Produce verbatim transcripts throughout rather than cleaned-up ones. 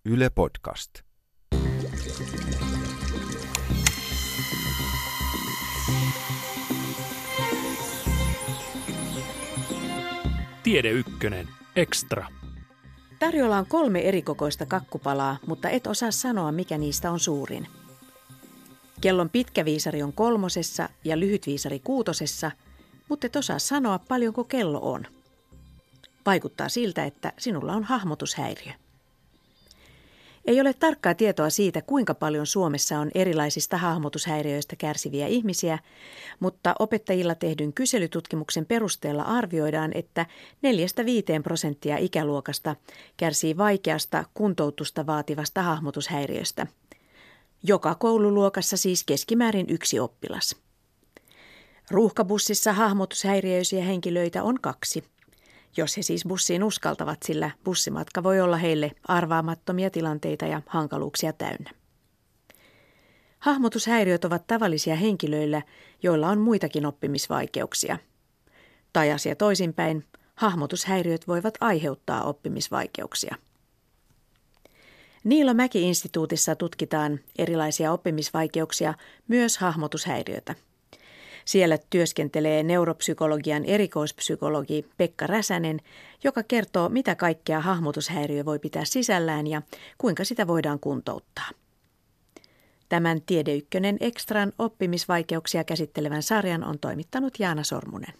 Yle Podcast. Tiede Ykkönen. Extra. Tarjolla on kolme erikokoista kakkupalaa, mutta et osaa sanoa, mikä niistä on suurin. Kellon pitkä viisari on kolmosessa ja lyhyt viisari kuutosessa, mutta et osaa sanoa, paljonko kello on. Vaikuttaa siltä, että sinulla on hahmotushäiriö. Ei ole tarkkaa tietoa siitä, kuinka paljon Suomessa on erilaisista hahmotushäiriöistä kärsiviä ihmisiä, mutta opettajilla tehdyn kyselytutkimuksen perusteella arvioidaan, että neljästä viiteen prosenttia ikäluokasta kärsii vaikeasta kuntoutusta vaativasta hahmotushäiriöstä. Joka koululuokassa siis keskimäärin yksi oppilas. Ruuhkabussissa hahmotushäiriöisiä henkilöitä on kaksi. Jos he siis bussiin uskaltavat, sillä bussimatka voi olla heille arvaamattomia tilanteita ja hankaluuksia täynnä. Hahmotushäiriöt ovat tavallisia henkilöillä, joilla on muitakin oppimisvaikeuksia. Tai asia toisinpäin, hahmotushäiriöt voivat aiheuttaa oppimisvaikeuksia. Niilo Mäki-instituutissa tutkitaan erilaisia oppimisvaikeuksia, myös hahmotushäiriötä. Siellä työskentelee neuropsykologian erikoispsykologi Pekka Räsänen, joka kertoo, mitä kaikkea hahmotushäiriö voi pitää sisällään ja kuinka sitä voidaan kuntouttaa. Tämän Tiede Ykkönen Extran oppimisvaikeuksia käsittelevän sarjan on toimittanut Jaana Sormunen.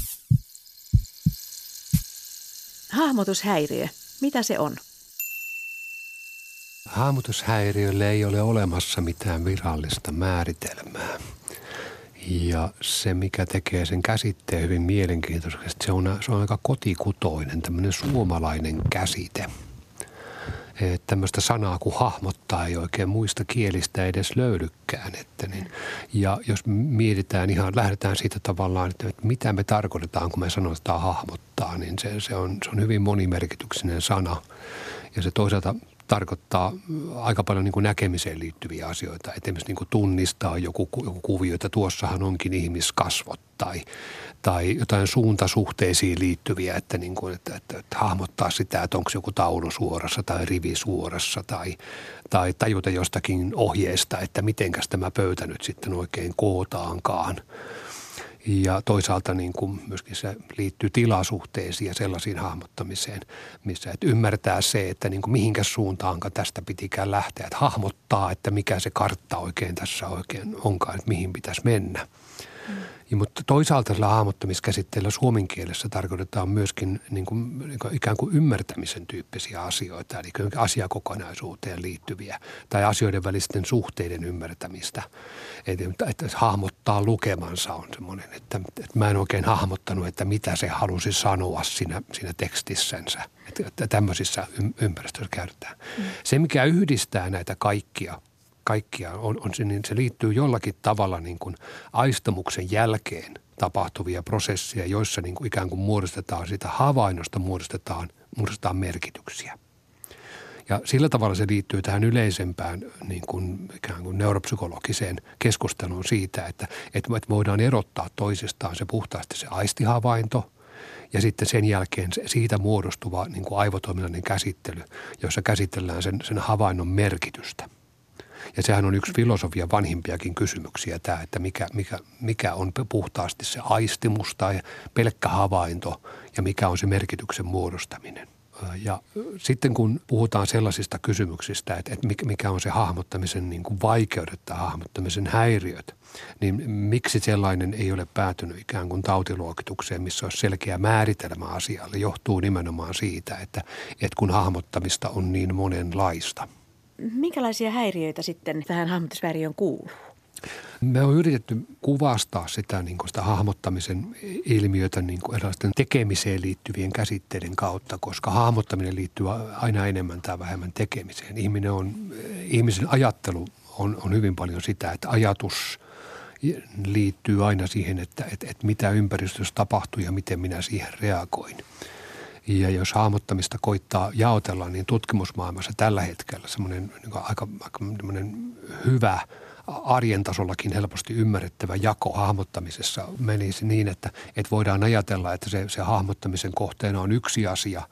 Hahmotushäiriö. Mitä se on? Hahmotushäiriölle ei ole olemassa mitään virallista määritelmää. Ja se, mikä tekee sen käsitteen hyvin mielenkiintoisesti, se on, se on aika kotikutoinen, tämmöinen suomalainen käsite. Että tämmöistä sanaa kuin hahmottaa ei oikein muista kielistä edes löydykään. Että niin, ja jos mietitään ihan, lähdetään siitä tavallaan, että mitä me tarkoitetaan, kun me sanotaan hahmottaa, niin se, se, on, se on hyvin monimerkityksinen sana. Ja se toisaalta tarkoittaa aika paljon niin kuin näkemiseen liittyviä asioita. Esimerkiksi niin kuin tunnistaa joku, joku kuvio, että tuossahan onkin ihmiskasvot tai, tai jotain suuntasuhteisiin liittyviä, että, niin kuin, että, että, että hahmottaa sitä, että onko joku taulu suorassa tai rivi suorassa tai, tai tajuta jostakin ohjeesta, että mitenkäs tämä pöytä nyt sitten oikein kootaankaan. Ja toisaalta niin kuin myöskin se liittyy tilasuhteisiin ja sellaisiin hahmottamiseen, missä et ymmärtää se, että niin kuin mihinkä suuntaankaan tästä pitikään lähteä. Että hahmottaa, että mikä se kartta oikein tässä oikein onkaan, että mihin pitäisi mennä. Mm. Ja, mutta toisaalta sillä hahmottamiskäsitteellä suomen kielessä tarkoitetaan myöskin niin kuin, niin kuin ikään kuin ymmärtämisen tyyppisiä asioita, eli asiakokonaisuuteen liittyviä tai asioiden välisten suhteiden ymmärtämistä. Että, että hahmottaa lukemansa on semmoinen, että, että mä en oikein hahmottanut, että mitä se halusi sanoa siinä, siinä tekstissänsä. Että, että tämmöisissä ympäristöissä käytetään. Mm. Se, mikä yhdistää näitä kaikkia, kaikkia on, on se, niin se liittyy jollakin tavalla niin kuin aistamuksen jälkeen tapahtuvia prosesseja, joissa niin kuin ikään kuin muodostetaan sitä havainnosta, muodostetaan, muodostetaan merkityksiä. Ja sillä tavalla se liittyy tähän yleisempään niin kuin ikään kuin neuropsykologiseen keskusteluun siitä, että, että voidaan erottaa toisistaan se puhtaasti se aistihavainto ja sitten sen jälkeen se, siitä muodostuva niin kuin aivotoiminnallinen käsittely, jossa käsitellään sen, sen havainnon merkitystä. Ja sehän on yksi filosofian vanhimpiakin kysymyksiä tämä, että mikä, mikä, mikä on puhtaasti se aistimus tai pelkkä havainto ja mikä on se merkityksen muodostaminen. Ja sitten kun puhutaan sellaisista kysymyksistä, että, että mikä on se hahmottamisen niin kuin vaikeudet tai hahmottamisen häiriöt, niin miksi sellainen ei ole päätynyt ikään kuin tautiluokitukseen, missä olisi selkeä määritelmä asialle, johtuu nimenomaan siitä, että, että kun hahmottamista on niin monenlaista. Minkälaisia häiriöitä sitten tähän hahmotushäiriöön kuuluu? Me on yritetty kuvastaa sitä, niin kuin sitä hahmottamisen ilmiötä niin kuin erilaisten tekemiseen liittyvien käsitteiden kautta, koska hahmottaminen liittyy aina enemmän tai vähemmän tekemiseen. Ihminen on, ihmisen ajattelu on, on hyvin paljon sitä, että ajatus liittyy aina siihen, että, että, että mitä ympäristössä tapahtuu ja miten minä siihen reagoin. Ja jos hahmottamista koittaa jaotella, niin tutkimusmaailmassa tällä hetkellä semmoinen niin aika, aika hyvä arjen tasollakin helposti ymmärrettävä jako hahmottamisessa menisi niin, että, että voidaan ajatella, että se, se hahmottamisen kohteena on yksi asia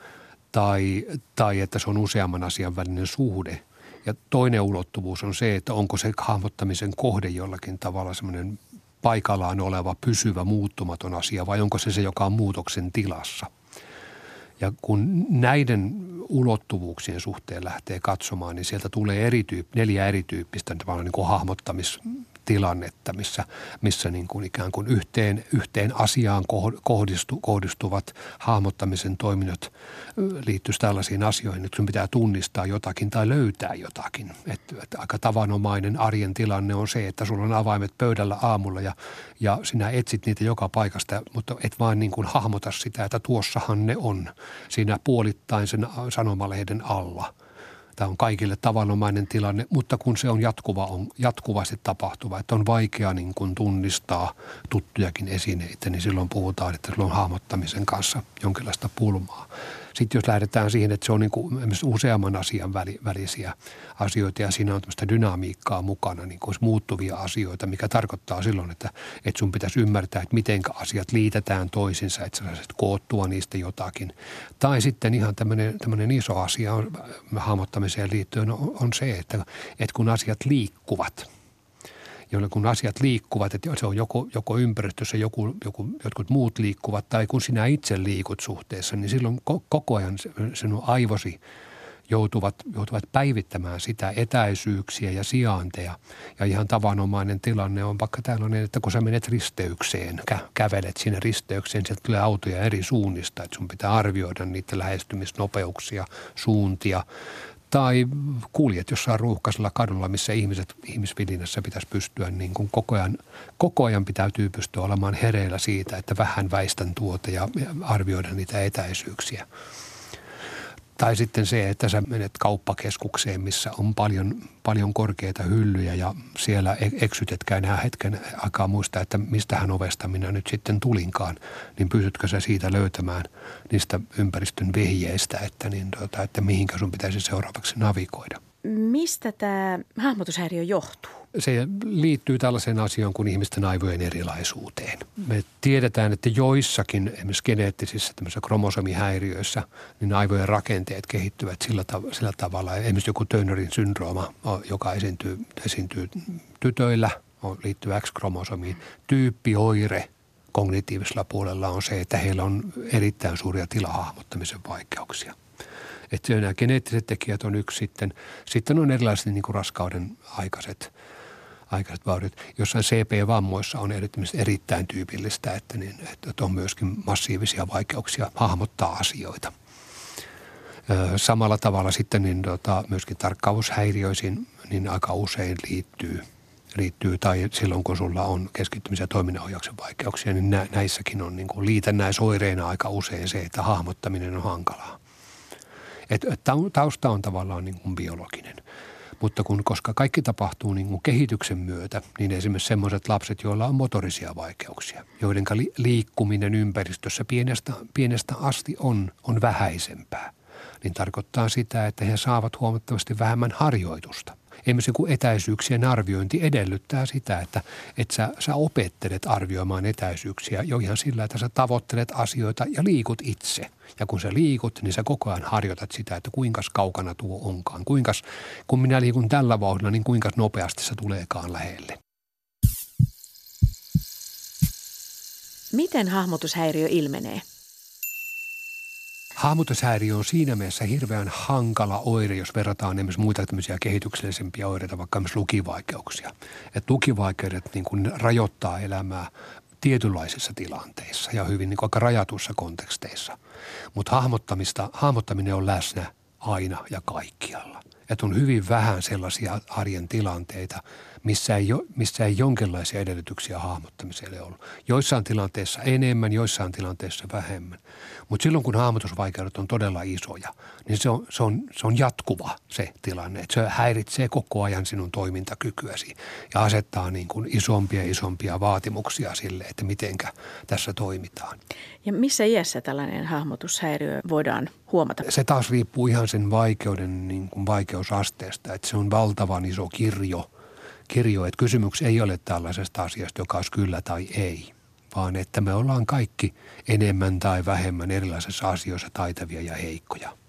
tai, tai että se on useamman asian välinen suhde. Ja toinen ulottuvuus on se, että onko se hahmottamisen kohde jollakin tavalla semmoinen paikallaan oleva, pysyvä, muuttumaton asia vai onko se se, joka on muutoksen tilassa. Ja kun näiden ulottuvuuksien suhteen lähtee katsomaan, niin sieltä tulee erityyp- neljä erityyppistä niin kuin hahmottamistilannetta, missä, missä niin kuin ikään kuin yhteen, yhteen asiaan kohdistu, kohdistuvat hahmottamisen toiminnot liittyisi tällaisiin asioihin, että sun pitää tunnistaa jotakin tai löytää jotakin. Että, että aika tavanomainen arjen tilanne on se, että sulla on avaimet pöydällä aamulla ja, ja sinä etsit niitä joka paikasta, mutta et vaan niin kuin hahmota sitä, että tuossahan ne on. Siinä puolittain sen sanomalehden alla. Tämä on kaikille tavanomainen tilanne, mutta kun se on, jatkuva, on jatkuvasti tapahtuva, että on vaikea niin kuin tunnistaa tuttujakin esineitä, niin silloin puhutaan, että sillä on hahmottamisen kanssa jonkinlaista pulmaa. Sitten jos lähdetään siihen, että se on niin kuin useamman asian välisiä asioita ja siinä on tämmöistä dynamiikkaa mukana, niin kuin muuttuvia asioita, mikä tarkoittaa silloin, että, että sun pitäisi ymmärtää, että miten asiat liitetään toisinsa, että sä saisit koottua niistä jotakin. Tai sitten ihan tämmöinen, tämmöinen iso asia on, hahmottamiseen liittyen on, on se, että, että kun asiat liikkuvat, jolloin kun asiat liikkuvat, että se on joko, joko ympäristössä joku, joku, jotkut muut liikkuvat tai kun sinä itse liikut suhteessa, niin silloin koko ajan sinun aivosi joutuvat, joutuvat päivittämään sitä etäisyyksiä ja sijainteja. Ja ihan tavanomainen tilanne on vaikka tällainen, että kun sä menet risteykseen, kä- kävelet sinne risteykseen, sieltä tulee autoja eri suunnista, että sun pitää arvioida niitä lähestymisnopeuksia, suuntia. Tai kuljet jossain ruuhkaisella kadulla, missä ihmiset ihmisvilinässä pitäisi pystyä niin kuin koko ajan, koko ajan pitäytyy pystyä olemaan hereillä siitä, että vähän väistän tuota ja arvioida niitä etäisyyksiä. Tai sitten se, että sä menet kauppakeskukseen, missä on paljon, paljon korkeita hyllyjä ja siellä eksytetkään enää hetken aikaa muistaa, että mistähän ovesta minä nyt sitten tulinkaan, niin pystytkö sä siitä löytämään niistä ympäristön vehjeistä, että, niin, tuota, että mihinkä sun pitäisi seuraavaksi navigoida. Mistä tämä hahmotushäiriö johtuu? Se liittyy tällaiseen asiaan kuin ihmisten aivojen erilaisuuteen. Me tiedetään, että joissakin esimerkiksi geneettisissä kromosomihäiriöissä niin aivojen rakenteet kehittyvät sillä, tav- sillä tavalla. Esimerkiksi joku Turnerin syndrooma, joka esiintyy, esiintyy tytöillä, liittyy X-kromosomiin. Tyyppioire kognitiivisella puolella on se, että heillä on erittäin suuria tilahahmottamisen vaikeuksia. Että nämä geneettiset tekijät on yksi sitten. Sitten on erilaiset niin kuin raskauden aikaiset, aikaiset vauriot. Jossain C P-vammoissa on erittäin tyypillistä, että, niin, että on myöskin massiivisia vaikeuksia hahmottaa asioita. Samalla tavalla sitten niin, tota, myöskin tarkkaavuushäiriöisiin niin aika usein liittyy, liittyy, tai silloin kun sulla on keskittymisen ja toiminnanohjauksen vaikeuksia, niin nä, näissäkin on niin kuin liitännäisoireina aika usein se, että hahmottaminen on hankalaa. Että tausta on tavallaan niin kuin biologinen, mutta kun, koska kaikki tapahtuu niin kuin kehityksen myötä, niin esimerkiksi sellaiset lapset, joilla on motorisia vaikeuksia, joiden liikkuminen ympäristössä pienestä, pienestä asti on, on vähäisempää, niin tarkoittaa sitä, että he saavat huomattavasti vähemmän harjoitusta. Esimerkiksi kun etäisyyksien arviointi edellyttää sitä, että, että sä, sä opettelet arvioimaan etäisyyksiä jo ihan sillä, että sä tavoittelet asioita ja liikut itse. Ja kun sä liikut, niin sä koko ajan harjoitat sitä, että kuinka kaukana tuo onkaan. Kuinkas, kun minä liikun tällä vauhdilla, niin kuinka nopeasti se tuleekaan lähelle. Miten hahmotushäiriö ilmenee? Hahmotushäiriö on siinä mielessä hirveän hankala oire, jos verrataan esimerkiksi muita tämmöisiä kehityksellisempiä oireita, vaikka myös lukivaikeuksia. Että lukivaikeudet niin kuin rajoittaa elämää tietynlaisissa tilanteissa ja hyvin niin kuin aika rajatuissa konteksteissa. Mutta hahmottamista, hahmottaminen on läsnä aina ja kaikkialla. Että on hyvin vähän sellaisia arjen tilanteita, missä ei, missä ei jonkinlaisia edellytyksiä hahmottamiselle ollut. Joissain tilanteissa enemmän, joissain tilanteissa vähemmän. Mutta silloin, kun hahmotusvaikeudet on todella isoja, niin se on, se on, se on jatkuva se tilanne. Että se häiritsee koko ajan sinun toimintakykyäsi ja asettaa niin kuin isompia ja isompia vaatimuksia sille, että mitenkä tässä toimitaan. Ja missä iässä tällainen hahmotushäiriö voidaan huomata? Se taas riippuu ihan sen vaikeuden niin kuin vaikeusasteesta, että se on valtavan iso kirjo. Kirjo, että kysymys ei ole tällaisesta asiasta, joka olisi kyllä tai ei, vaan että me ollaan kaikki enemmän tai vähemmän erilaisissa asioissa taitavia ja heikkoja.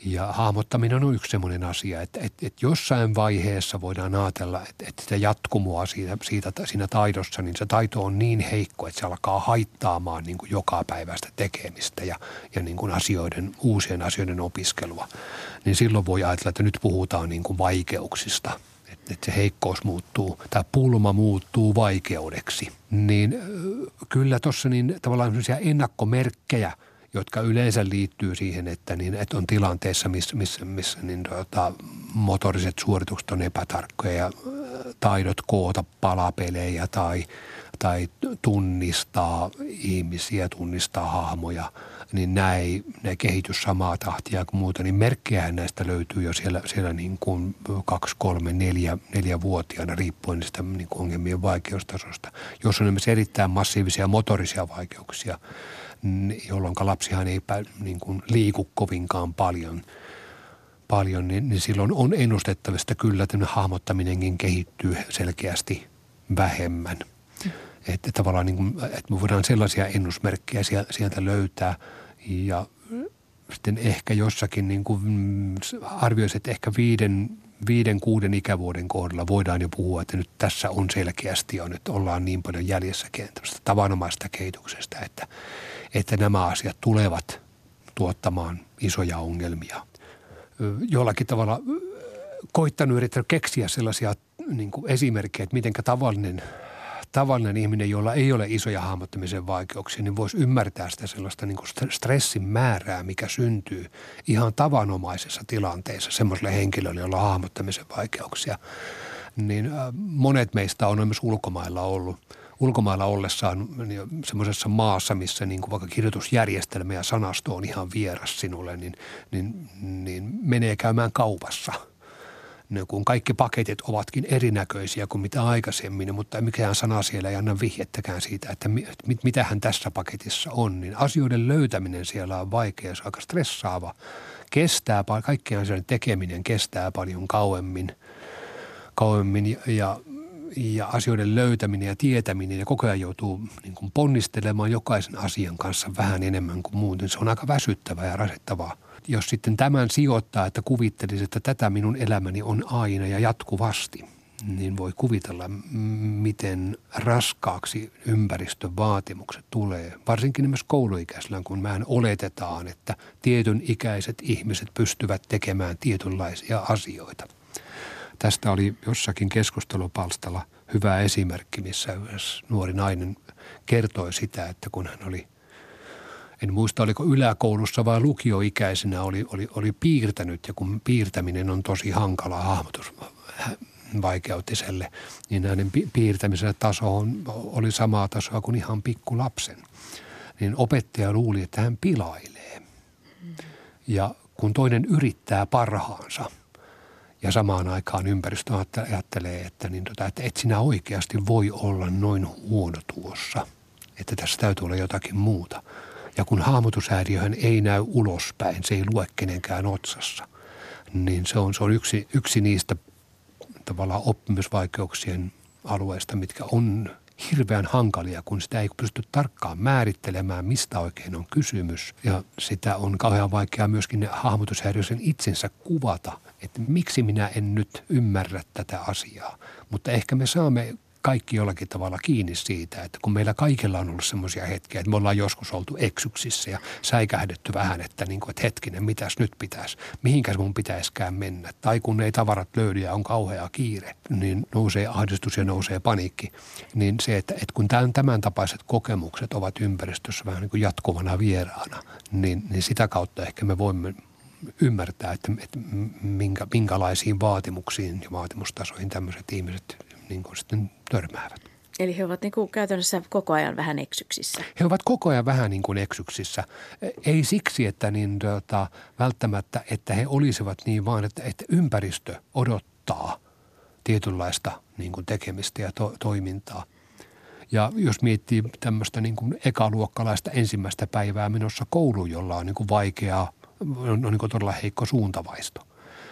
Ja hahmottaminen on yksi semmoinen asia, että, että, että jossain vaiheessa voidaan ajatella, että, että sitä jatkumoa siitä, siitä, siinä taidossa, niin se taito on niin heikko, että se alkaa haittaamaan niin kuin joka päivästä tekemistä ja, ja niin kuin asioiden, uusien asioiden opiskelua. Niin silloin voi ajatella, että nyt puhutaan niin kuin vaikeuksista, että, että se heikkous muuttuu, tai pulma muuttuu vaikeudeksi. Niin kyllä tuossa niin tavallaan sellaisia ennakkomerkkejä, jotka yleensä liittyy siihen, että, niin, että on tilanteessa, missä, missä, missä niin, tota, motoriset suoritukset on epätarkkoja ja taidot koota palapelejä tai, tai tunnistaa ihmisiä, tunnistaa hahmoja, niin nämä ei, ne kehitys samaa tahtia kuin muuta, niin merkkejähän näistä löytyy jo siellä, siellä niin kuin kaksi, kolme, neljä, neljä vuotiaana riippuen sitä niin kuin ongelmien vaikeustasosta. Jos on esimerkiksi erittäin massiivisia motorisia vaikeuksia, jolloin lapsihan ei niin kuin liiku kovinkaan paljon, paljon niin, niin silloin on ennustettavista kyllä, että hahmottaminenkin kehittyy selkeästi vähemmän. Mm. Että tavallaan niin kuin, että me voidaan sellaisia ennusmerkkejä sieltä löytää ja sitten ehkä jossakin niin kuin arvioisi, että ehkä viiden, viiden, kuuden ikävuoden kohdalla voidaan jo puhua, että nyt tässä on selkeästi jo, nyt ollaan niin paljon jäljessäkin tämmöistä tavanomaista kehityksestä, että että nämä asiat tulevat tuottamaan isoja ongelmia. Jollakin tavalla koittanut yrittää keksiä sellaisia niin kuin esimerkkejä, että miten tavallinen, tavallinen ihminen, jolla ei ole isoja hahmottamisen vaikeuksia, niin voisi ymmärtää sitä sellaista niin kuin stressin määrää, mikä syntyy ihan tavanomaisessa tilanteessa semmoiselle henkilölle, jolla on hahmottamisen vaikeuksia. Niin monet meistä on myös ulkomailla ollut. Ulkomailla ollessaan semmoisessa maassa, missä niin kuin vaikka kirjoitusjärjestelmä ja sanasto on ihan vieras sinulle, niin, niin, niin menee käymään kaupassa. Ne, kun kaikki paketit ovatkin erinäköisiä kuin mitä aikaisemmin, mutta mikään sana siellä ei anna vihjettäkään siitä, että mit, mitähän tässä paketissa on. Niin asioiden löytäminen siellä on vaikea, se on aika stressaava. Kestää, kaikkien asioiden tekeminen kestää paljon kauemmin, kauemmin ja, ja Ja asioiden löytäminen ja tietäminen ja koko ajan joutuu niin kuin ponnistelemaan jokaisen asian kanssa vähän enemmän kuin muuten. Se on aika väsyttävää ja rasittavaa. Jos sitten tämän sijoittaa, että kuvittelisi, että tätä minun elämäni on aina ja jatkuvasti, niin voi kuvitella, miten raskaaksi ympäristön vaatimukset tulee. Varsinkin myös kouluikäisellä, kun mehän oletetaan, että tietyn ikäiset ihmiset pystyvät tekemään tietynlaisia asioita. Tästä oli jossakin keskustelupalstalla hyvä esimerkki, missä nuori nainen kertoi sitä, että kun hän oli, en muista oliko yläkoulussa vai lukioikäisenä, oli, oli, oli piirtänyt ja kun piirtäminen on tosi hankala hahmotusvaikeutiselle, niin hänen piirtämisen taso on, oli samaa tasoa kuin ihan pikkulapsen. Niin opettaja luuli, että hän pilailee ja kun toinen yrittää parhaansa, ja samaan aikaan ympäristö ajattelee, että, niin tota, että et sinä oikeasti voi olla noin huono tuossa, että tässä täytyy olla jotakin muuta. Ja kun hahmotushäiriöhän ei näy ulospäin, se ei lue kenenkään otsassa, niin se on, se on yksi, yksi niistä tavallaan oppimisvaikeuksien alueista, mitkä on hirveän hankalia, kun sitä ei pysty tarkkaan määrittelemään, mistä oikein on kysymys. Ja sitä on kauhean vaikeaa myöskin hahmotushäiriöisen itsensä kuvata, että miksi minä en nyt ymmärrä tätä asiaa. Mutta ehkä me saamme kaikki jollakin tavalla kiinni siitä, että kun meillä kaikilla on ollut semmoisia hetkiä, että me ollaan joskus oltu eksyksissä ja säikähdetty vähän, että, niin kuin, että hetkinen, mitäs nyt pitäisi, mihinkäs mun pitäisikään mennä. Tai kun ei tavarat löydy ja on kauhea kiire, niin nousee ahdistus ja nousee paniikki. Niin se, että, että kun tämän, tämän tapaiset kokemukset ovat ympäristössä vähän niin kuin jatkuvana vieraana, niin, niin sitä kautta ehkä me voimme ymmärtää, että, että minkä, minkälaisiin vaatimuksiin ja vaatimustasoihin tämmöiset ihmiset niin kuin sitten törmäävät. Eli he ovat niin kuin käytännössä koko ajan vähän eksyksissä. He ovat koko ajan vähän niin kuin eksyksissä. Ei siksi, että niin, tota, välttämättä, että he olisivat niin, vaan että, että ympäristö odottaa tietynlaista niin kuin tekemistä ja to, toimintaa. Ja jos miettii tämmöistä niin kuin ekaluokkalaista ensimmäistä päivää menossa kouluun, jolla on niin kuin vaikeaa, on niin kuin todella heikko suuntavaisto,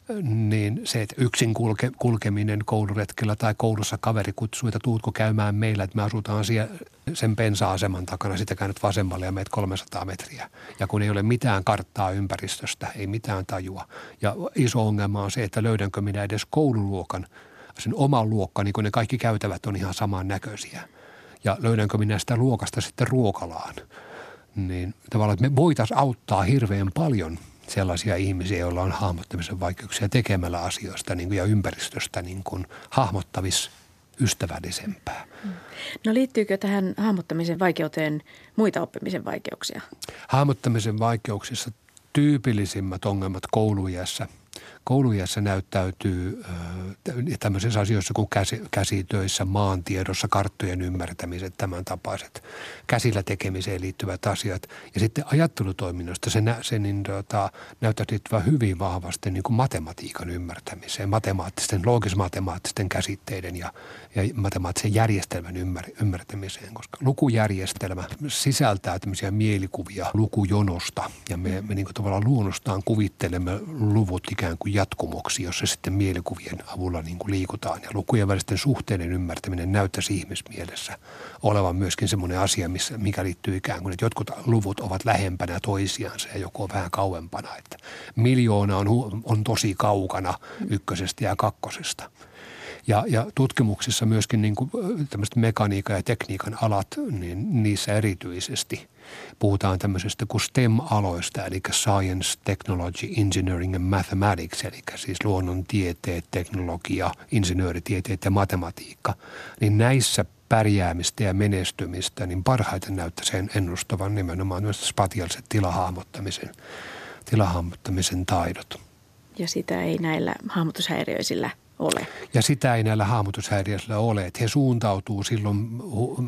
niin se, että yksin kulke, kulkeminen kouluretkellä tai koulussa kaveri kutsuu, että tuutko käymään meillä, että me asutaan siellä sen bensa-aseman takana, sitä käynyt vasemmalle ja meet kolmesataa metriä. Ja kun ei ole mitään karttaa ympäristöstä, ei mitään tajua. Ja iso ongelma on se, että löydänkö minä edes koululuokan, sen oman luokkani, kun ne kaikki käytävät on ihan samannäköisiä. Ja löydänkö minä sitä luokasta sitten ruokalaan. Niin tavallaan, että me voitaisiin auttaa hirveän paljon sellaisia ihmisiä, joilla on hahmottamisen vaikeuksia tekemällä asioista niin kuin, ja ympäristöstä niin kuin hahmottavis ystävällisempää. No liittyykö tähän hahmottamisen vaikeuteen muita oppimisen vaikeuksia? Hahmottamisen vaikeuksissa tyypillisimmät ongelmat kouluiässä. Kouluiässä näyttäytyy äh, tämmöisissä asioissa kuin käsi, käsitöissä, maantiedossa, karttojen ymmärtämiset, tämän tapaiset käsillä tekemiseen liittyvät asiat. Ja sitten ajattelutoiminnasta se, nä, se niin, tota, näyttää liittyvän hyvin vahvasti niin kuin matematiikan ymmärtämiseen, matemaattisten, loogis-matemaattisten käsitteiden ja, ja matemaattisen järjestelmän ymmär, ymmärtämiseen, koska lukujärjestelmä sisältää tämmöisiä mielikuvia lukujonosta ja me, me niin kuin tavallaan luonnostaan kuvittelemme luvut ikään kuin jatkumoksi, jossa sitten mielikuvien avulla niin kuin liikutaan. Ja lukujen välisten suhteiden ymmärtäminen näyttäisi ihmismielessä olevan myöskin semmoinen asia, missä, mikä liittyy ikään kuin, että jotkut luvut ovat lähempänä toisiansa ja joku on vähän kauempana. Että miljoona on, on tosi kaukana ykkösestä ja kakkosesta. Ja, ja tutkimuksissa myöskin niin kuin tämmöiset mekaniikan ja tekniikan alat, niin niissä erityisesti puhutaan tämmöisestä kuin STEM-aloista, eli Science, Technology, Engineering and Mathematics, eli siis luonnontieteet, teknologia, insinööritieteet ja matematiikka. Niin näissä pärjäämistä ja menestymistä, niin parhaiten näyttää sen ennustavan nimenomaan myös spatiaaliset tilahahmottamisen, tilahahmottamisen taidot. Ja sitä ei näillä hahmotushäiriöisillä ole. Ja sitä ei näillä hahmotushäiriöisillä ole, että he suuntautuu silloin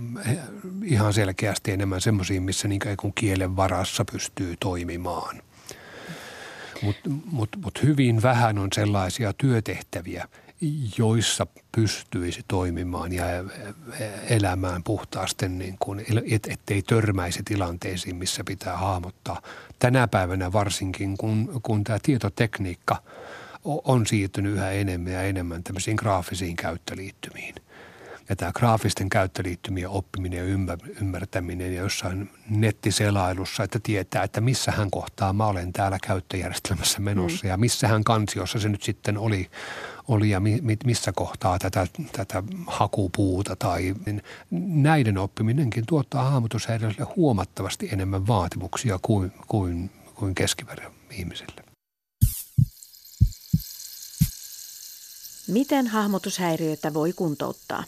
ihan selkeästi enemmän semmoisiin, missä niin kuin kielen varassa pystyy toimimaan. Mutta mut, mut hyvin vähän on sellaisia työtehtäviä, joissa pystyisi toimimaan ja elämään puhtaasti, niin kuin, et, ettei törmäisi tilanteisiin, missä pitää hahmottaa. Tänä päivänä varsinkin, kun, kun tämä tietotekniikka on siirtynyt yhä enemmän ja enemmän tämmöisiin graafisiin käyttöliittymiin. Ja tämä graafisten käyttöliittymien oppiminen ja ymmärtäminen ja jossain nettiselailussa, että tietää, että missähän kohtaa mä olen täällä käyttöjärjestelmässä menossa mm. ja missähän kansiossa se nyt sitten oli, oli ja mi, missä kohtaa tätä, tätä hakupuuta tai niin näiden oppiminenkin tuottaa hahmotushäiriöille huomattavasti enemmän vaatimuksia kuin, kuin, kuin keskiverran ihmisille. Miten hahmotushäiriöitä voi kuntouttaa?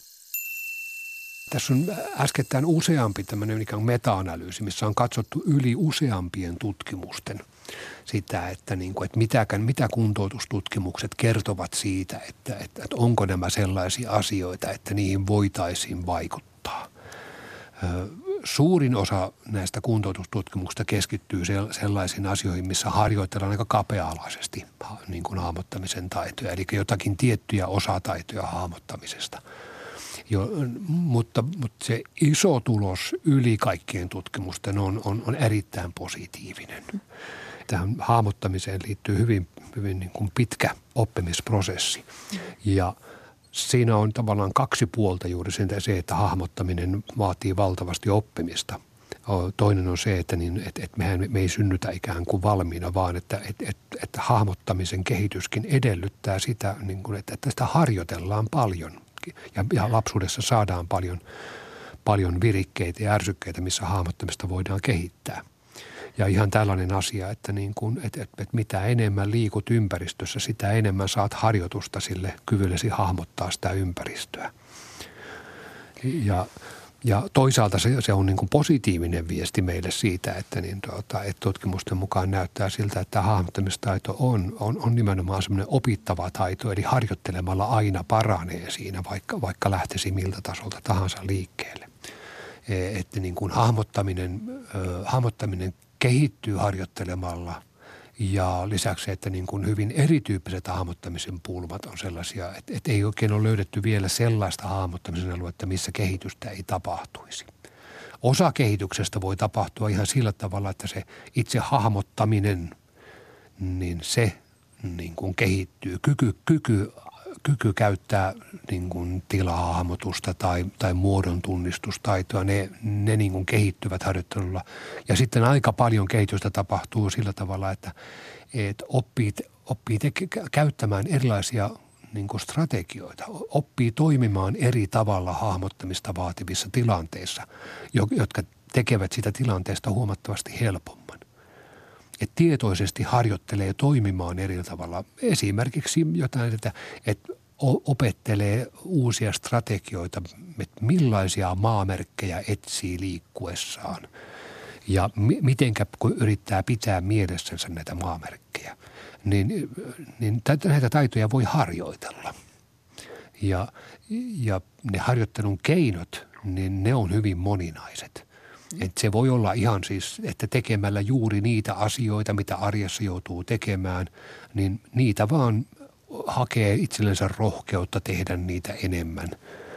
Tässä on äskettäin useampi tämmöinen ikään kuin meta-analyysi, missä on katsottu yli useampien tutkimusten sitä, että, niin kuin, että mitäkään, mitä kuntoutustutkimukset kertovat siitä, että, että, että onko nämä sellaisia asioita, että niihin voitaisiin vaikuttaa. Suurin osa näistä kuntoutustutkimuksista keskittyy sellaisiin asioihin, missä harjoitellaan aika kapea-alaisesti niin kuin hahmottamisen taitoja, eli jotakin tiettyjä osataitoja hahmottamisesta. Jo, mutta, mutta se iso tulos yli kaikkien tutkimusten on, on, on erittäin positiivinen. Tähän hahmottamiseen liittyy hyvin, hyvin niin kuin pitkä oppimisprosessi ja siinä on tavallaan kaksi puolta juuri se, että hahmottaminen vaatii valtavasti oppimista. Toinen on se, että, niin, että, että mehän, me ei synnytä ikään kuin valmiina, vaan että, että, että, että hahmottamisen kehityskin edellyttää sitä, niin kuin, että, että sitä harjoitellaan paljon. Ja, ja lapsuudessa saadaan paljon, paljon virikkeitä ja ärsykkeitä, missä hahmottamista voidaan kehittää. Ja ihan tällainen asia, että, niin kuin, että, että, että mitä enemmän liikut ympäristössä, sitä enemmän saat harjoitusta sille kyvyllesi hahmottaa sitä ympäristöä. Ja, ja toisaalta se, se on niin kuin positiivinen viesti meille siitä, että, niin tuota, että tutkimusten mukaan näyttää siltä, että hahmottamistaito on, on, on nimenomaan semmoinen opittava taito, eli harjoittelemalla aina paranee siinä, vaikka, vaikka lähtisi miltä tasolta tahansa liikkeelle. Että niin kuin hahmottaminen, hahmottaminen kehittyy harjoittelemalla ja lisäksi, että niin kuin hyvin erityyppiset hahmottamisen pulmat on sellaisia, että, että ei oikein ole löydetty vielä sellaista hahmottamisen aluetta, missä kehitystä ei tapahtuisi. Osa kehityksestä voi tapahtua ihan sillä tavalla, että se itse hahmottaminen, niin se niin kuin kehittyy. Kyky, kyky, kyky käyttää niin kuin tilahahmotusta tai, tai muodon tunnistustaitoa, ne, ne niin kuin kehittyvät harjoittelulla. Ja sitten aika paljon kehitystä tapahtuu sillä tavalla, että, että oppii, oppii te, käyttämään erilaisia niin kuin strategioita, oppii toimimaan eri tavalla hahmottamista vaativissa tilanteissa, jotka tekevät sitä tilanteesta huomattavasti helpomman. Et tietoisesti harjoittelee toimimaan eri tavalla. Esimerkiksi jotain, että, että opettelee uusia strategioita, että millaisia maamerkkejä etsii liikkuessaan ja mi- mitenkä kun yrittää pitää mielessänsä näitä maamerkkejä, niin, niin näitä taitoja voi harjoitella. Ja, ja ne harjoittelun keinot, niin ne on hyvin moninaiset. Että se voi olla ihan siis, että tekemällä juuri niitä asioita, mitä arjessa joutuu tekemään, niin niitä vaan hakee itsellensä rohkeutta tehdä niitä enemmän.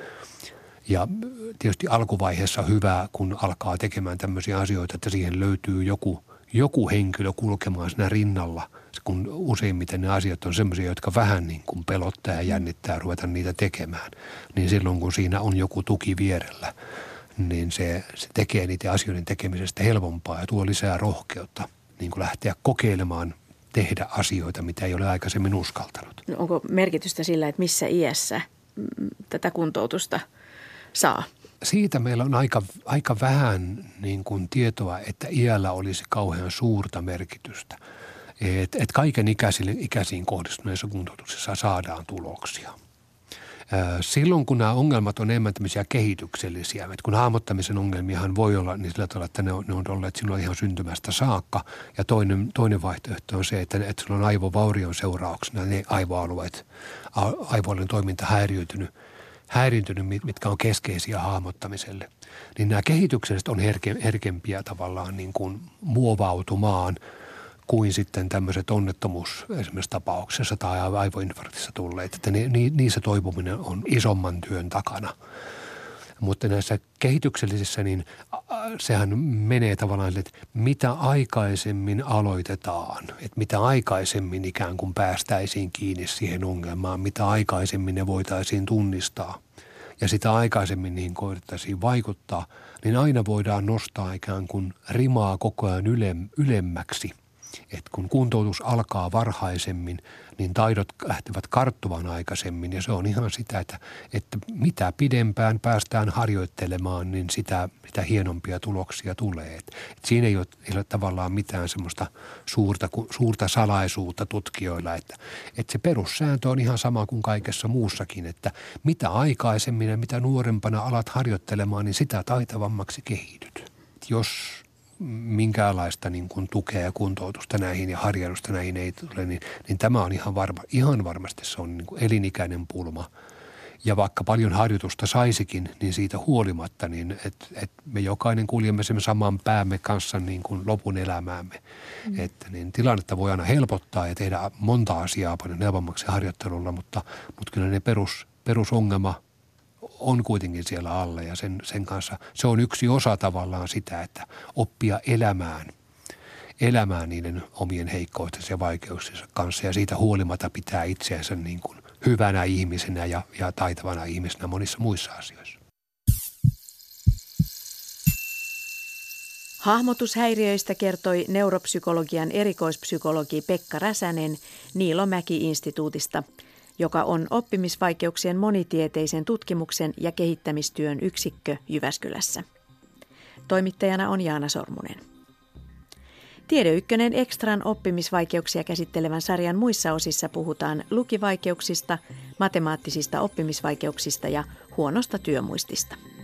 Ja tietysti alkuvaiheessa hyvä, kun alkaa tekemään tämmöisiä asioita, että siihen löytyy joku, joku henkilö kulkemaan siinä rinnalla, kun useimmiten ne asiat on semmoisia, jotka vähän niin kuin pelottaa ja jännittää ruveta niitä tekemään. Niin silloin, kun siinä on joku tuki vierellä, niin se, se tekee niiden asioiden tekemisestä helpompaa ja tuo lisää rohkeutta niin kuin lähteä kokeilemaan tehdä asioita, mitä ei ole aikaisemmin uskaltanut. No onko merkitystä sillä, että missä iässä tätä kuntoutusta saa? Siitä meillä on aika, aika vähän niin kuin tietoa, että iällä olisi kauhean suurta merkitystä. Että et kaiken ikäisiin, ikäisiin kohdistuneissa kuntoutuksissa saadaan tuloksia. Silloin, kun nämä ongelmat on enemmän tämmöisiä kehityksellisiä, että kun hahmottamisen ongelmiahan voi olla niin sillä tavalla, että ne on, ne on olleet silloin ihan syntymästä saakka. Ja toinen, toinen vaihtoehto on se, että, että sulla on aivovaurion seurauksena ne aivoalueet, aivoalueen toiminta häiriöitynyt, häiriintynyt, mitkä on keskeisiä hahmottamiselle. Niin nämä kehitykselliset on herke, herkempiä tavallaan niin kuin muovautumaan kuin sitten tämmöiset onnettomuus esimerkiksi tapauksessa tai aivoinfarktissa tulleet, että ni, ni, niissä toipuminen on isomman työn takana. Mutta näissä kehityksellisissä, niin sehän menee tavallaan, että mitä aikaisemmin aloitetaan, että mitä aikaisemmin ikään kuin päästäisiin kiinni siihen ongelmaan, mitä aikaisemmin ne voitaisiin tunnistaa ja sitä aikaisemmin niihin koetettaisiin vaikuttaa, niin aina voidaan nostaa ikään kuin rimaa koko ajan ylem, ylemmäksi. Että kun kuntoutus alkaa varhaisemmin, niin taidot lähtevät karttumaan aikaisemmin ja se on ihan sitä, että, että mitä pidempään päästään harjoittelemaan, niin sitä, sitä hienompia tuloksia tulee. Et, et siinä ei ole, ei ole tavallaan mitään semmoista suurta, suurta salaisuutta tutkijoilla, että, että se perussääntö on ihan sama kuin kaikessa muussakin, että mitä aikaisemmin ja mitä nuorempana alat harjoittelemaan, niin sitä taitavammaksi kehityt. Jos minkäänlaista niin kuin tukea ja kuntoutusta näihin ja harjoitusta näihin ei tule, niin, niin tämä on ihan, varma, ihan varmasti se on niin kuin elinikäinen pulma. Ja vaikka paljon harjoitusta saisikin, niin siitä huolimatta, niin että et me jokainen kuljemme sen saman päämme kanssa niin kuin lopun elämäämme. Mm. Että niin tilannetta voi aina helpottaa ja tehdä monta asiaa paljon helpommaksi harjoittelulla, mutta, mutta kyllä ne perus, perusongelma on kuitenkin siellä alla ja sen, sen kanssa se on yksi osa tavallaan sitä, että oppia elämään, elämään niiden omien heikkoistensa ja vaikeuksiensa kanssa ja siitä huolimatta pitää itseänsä niin kuin hyvänä ihmisenä ja, ja taitavana ihmisenä monissa muissa asioissa. Hahmotushäiriöistä kertoi neuropsykologian erikoispsykologi Pekka Räsänen Niilo-Mäki-instituutista, joka on oppimisvaikeuksien monitieteisen tutkimuksen ja kehittämistyön yksikkö Jyväskylässä. Toimittajana on Jaana Sormunen. Tiede Ykkönen Extran oppimisvaikeuksia käsittelevän sarjan muissa osissa puhutaan lukivaikeuksista, matemaattisista oppimisvaikeuksista ja huonosta työmuistista.